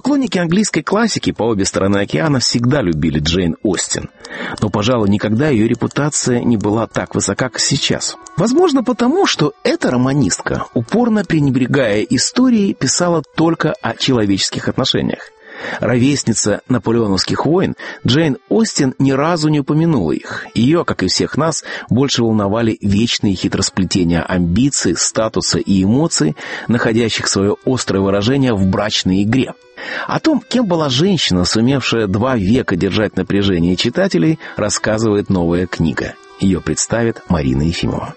Поклонники английской классики по обе стороны океана всегда любили Джейн Остин. Но, пожалуй, никогда ее репутация не была так высока, как сейчас. Возможно, потому, что эта романистка, упорно пренебрегая историей, писала только о человеческих отношениях. Ровесница наполеоновских войн, Джейн Остин ни разу не упомянула их. Ее, как и всех нас, больше волновали вечные хитросплетения амбиций, статуса и эмоций, находящих свое острое выражение в брачной игре. О том, кем была женщина, сумевшая 2 века держать напряжение читателей, рассказывает новая книга. Ее представит Марина Ефимова.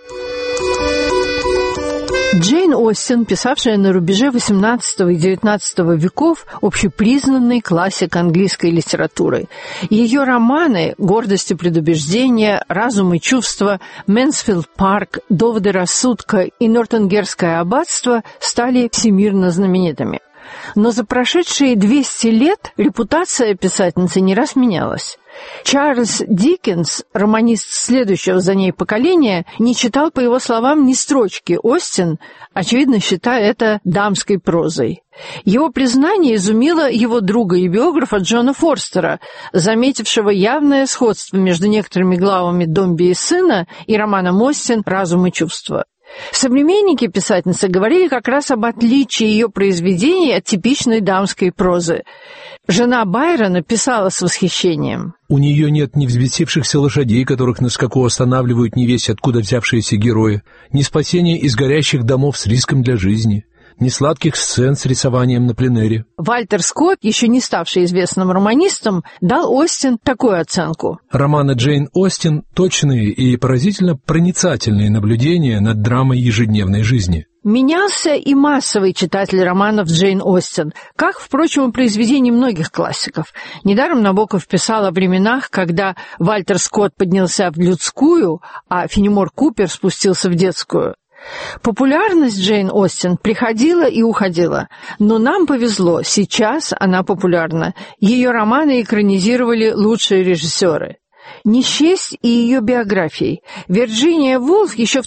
Джейн Остин, писавшая на рубеже XVIII и XIX веков, общепризнанный классик английской литературы. Ее романы «Гордость и предубеждение», «Разум и чувства», «Мэнсфилд парк», «Доводы рассудка» и «Нортенгерское аббатство» стали всемирно знаменитыми. Но за прошедшие 200 лет репутация писательницы не раз менялась. Чарльз Диккенс, романист следующего за ней поколения, не читал, по его словам, ни строчки Остин, очевидно, считая это дамской прозой. Его признание изумило его друга и биографа Джона Форстера, заметившего явное сходство между некоторыми главами «Домби и сына» и романом Остин «Разум и чувства». Современники писательницы говорили как раз об отличии ее произведений от типичной дамской прозы. Жена Байрона писала с восхищением: «У нее нет ни взбесившихся лошадей, которых на скаку останавливают невесть откуда взявшиеся герои, ни спасения из горящих домов с риском для жизни, ни сладких сцен с рисованием на пленэре». Вальтер Скотт, еще не ставший известным романистом, дал Остин такую оценку: «Романы Джейн Остин — точные и поразительно проницательные наблюдения над драмой ежедневной жизни». Менялся и массовый читатель романов Джейн Остин, как, впрочем, и произведений многих классиков. Недаром Набоков писал о временах, когда Вальтер Скотт поднялся в людскую, а Фенемор Купер спустился в детскую. Популярность Джейн Остин приходила и уходила, но нам повезло, сейчас она популярна. Ее романы экранизировали лучшие режиссеры. Не счесть и ее биографией. Вирджиния Вулф еще в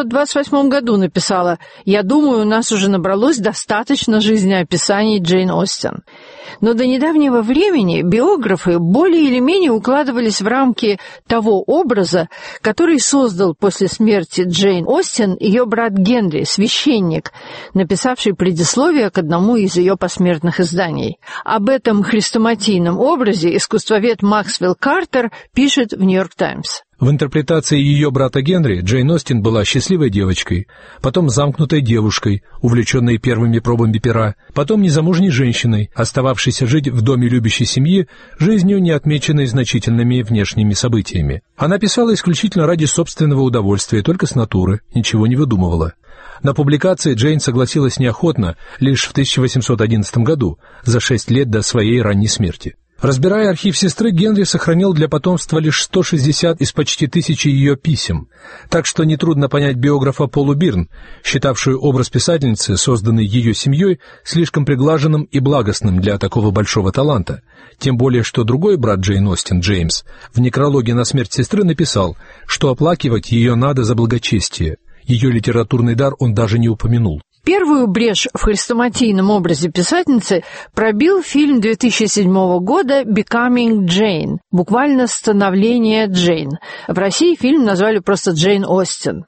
1928 году написала: «Я думаю, у нас уже набралось достаточно жизнеописаний Джейн Остин». Но до недавнего времени биографы более или менее укладывались в рамки того образа, который создал после смерти Джейн Остин ее брат Генри, священник, написавший предисловие к одному из ее посмертных изданий. Об этом хрестоматийном образе искусствовед Максвелл Картер пишет в «Нью-Йорк Таймс». В интерпретации ее брата Генри Джейн Остин была счастливой девочкой, потом замкнутой девушкой, увлеченной первыми пробами пера, потом незамужней женщиной, остававшейся жить в доме любящей семьи, жизнью, не отмеченной значительными внешними событиями. Она писала исключительно ради собственного удовольствия, только с натуры, ничего не выдумывала. На публикации Джейн согласилась неохотно лишь в 1811 году, за 6 лет до своей ранней смерти. Разбирая архив сестры, Генри сохранил для потомства лишь 160 из почти 1000 ее писем, так что нетрудно понять биографа Полу Бирн, считавшую образ писательницы, созданный ее семьей, слишком приглаженным и благостным для такого большого таланта, тем более что другой брат Джейн Остин, Джеймс, в некрологе на смерть сестры написал, что оплакивать ее надо за благочестие. Ее литературный дар он даже не упомянул. Первую брешь в хрестоматийном образе писательницы пробил фильм 2007 года «Becoming Jane», буквально «Становление Джейн». В России фильм назвали просто «Джейн Остин».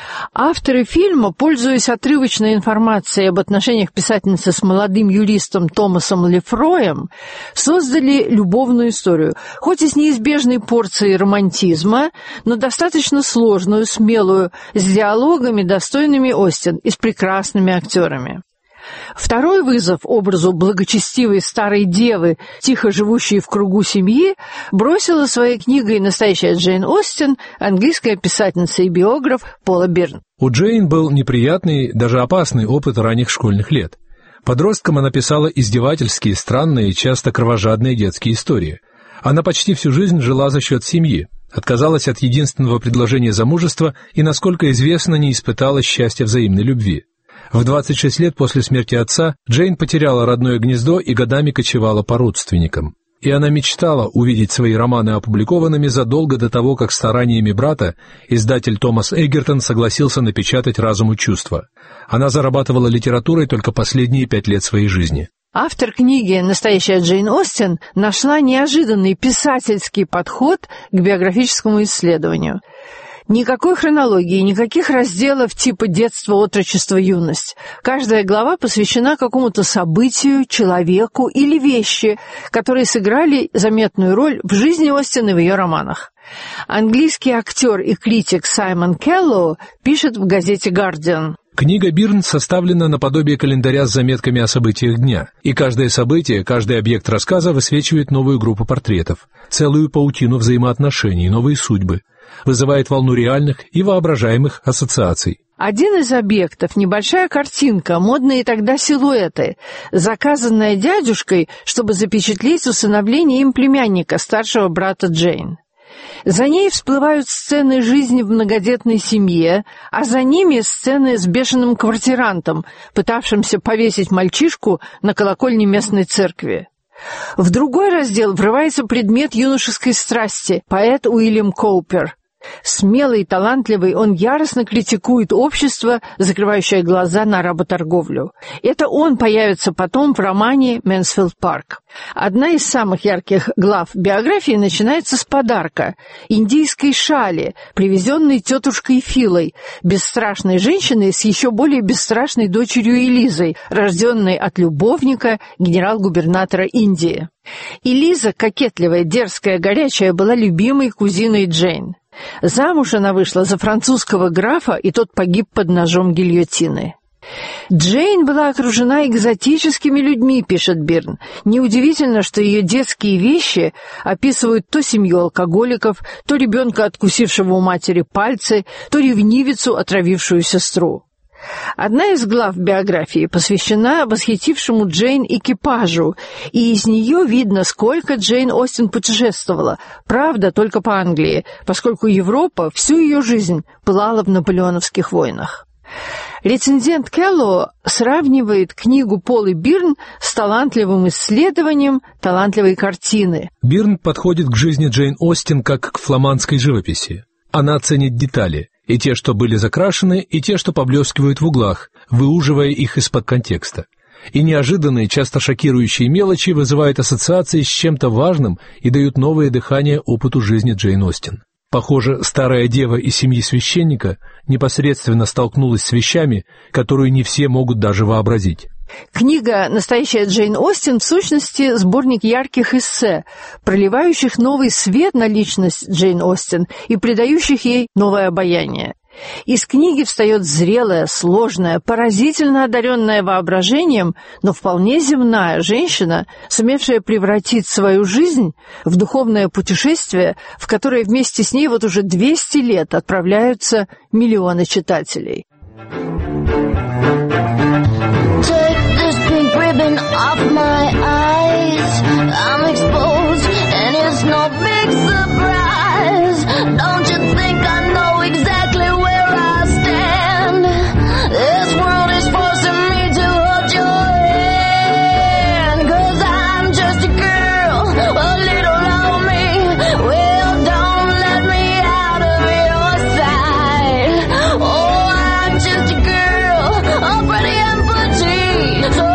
Авторы фильма, пользуясь отрывочной информацией об отношениях писательницы с молодым юристом Томасом Лефроем, создали любовную историю, хоть и с неизбежной порцией романтизма, но достаточно сложную, смелую, с диалогами, достойными Остин, и с прекрасными актерами. Второй вызов образу благочестивой старой девы, тихо живущей в кругу семьи, бросила своей книгой «Настоящая Джейн Остин» английская писательница и биограф Пола Бирн. У Джейн был неприятный, даже опасный опыт ранних школьных лет. Подростком она писала издевательские, странные и часто кровожадные детские истории. Она почти всю жизнь жила за счет семьи, отказалась от единственного предложения замужества и, насколько известно, не испытала счастья взаимной любви. В 26 лет после смерти отца Джейн потеряла родное гнездо и годами кочевала по родственникам. И она мечтала увидеть свои романы опубликованными задолго до того, как стараниями брата издатель Томас Эггертон согласился напечатать «Разум и чувства». Она зарабатывала литературой только последние 5 лет своей жизни. Автор книги «Настоящая Джейн Остин» нашла неожиданный писательский подход к биографическому исследованию. Никакой хронологии, никаких разделов типа детство, отрочество, юность. Каждая глава посвящена какому-то событию, человеку или вещи, которые сыграли заметную роль в жизни Остин и в ее романах. Английский актер и критик Саймон Келлоу пишет в газете «Гардиан». Книга Бирн составлена наподобие календаря с заметками о событиях дня, и каждое событие, каждый объект рассказа высвечивает новую группу портретов, целую паутину взаимоотношений, новые судьбы, вызывает волну реальных и воображаемых ассоциаций. Один из объектов — небольшая картинка, модные тогда силуэты, заказанная дядюшкой, чтобы запечатлеть усыновление им племянника, старшего брата Джейн. За ней всплывают сцены жизни в многодетной семье, а за ними сцены с бешеным квартирантом, пытавшимся повесить мальчишку на колокольне местной церкви. В другой раздел врывается предмет юношеской страсти — поэт Уильям Коупер. Смелый и талантливый, он яростно критикует общество, закрывающее глаза на работорговлю. Это он появится потом в романе «Мэнсфилд Парк». Одна из самых ярких глав биографии начинается с подарка — индийской шали, привезенной тетушкой Филой, бесстрашной женщиной с еще более бесстрашной дочерью Элизой, рожденной от любовника генерал-губернатора Индии. Элиза, кокетливая, дерзкая, горячая, была любимой кузиной Джейн. Замуж она вышла за французского графа, и тот погиб под ножом гильотины. Джейн была окружена экзотическими людьми, пишет Бирн. Неудивительно, что ее детские вещи описывают то семью алкоголиков, то ребенка, откусившего у матери пальцы, то ревнивицу, отравившую сестру. Одна из глав биографии посвящена восхитившему Джейн экипажу, и из нее видно, сколько Джейн Остин путешествовала, правда, только по Англии, поскольку Европа всю ее жизнь пылала в наполеоновских войнах. Рецензент Келлоу сравнивает книгу Полы Бирн с талантливым исследованием талантливой картины. Бирн подходит к жизни Джейн Остин как к фламандской живописи. Она ценит детали, и те, что были закрашены, и те, что поблескивают в углах, выуживая их из-под контекста. И неожиданные, часто шокирующие мелочи вызывают ассоциации с чем-то важным и дают новое дыхание опыту жизни Джейн Остин. Похоже, старая дева из семьи священника непосредственно столкнулась с вещами, которые не все могут даже вообразить. Книга «Настоящая Джейн Остин» в сущности сборник ярких эссе, проливающих новый свет на личность Джейн Остин и придающих ей новое обаяние. Из книги встает зрелая, сложная, поразительно одаренная воображением, но вполне земная женщина, сумевшая превратить свою жизнь в духовное путешествие, в которое вместе с ней вот уже 200 лет отправляются миллионы читателей. Ribbon off my eyes, I'm exposed and it's no big surprise. Don't you think I know exactly where I stand? This world is forcing me to hold your hand, 'cause I'm just a girl, a little lonely. Well, don't let me out of your sight. Oh, I'm just a girl, all pretty and petite, so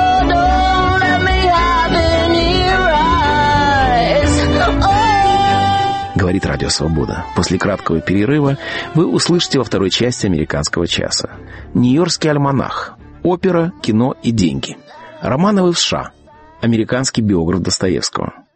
говорит Радио Свобода. После краткого перерыва вы услышите во второй части «Американского часа». Нью-Йоркский альманах. Опера, кино и деньги. Романовы в США. Американский биограф Достоевского.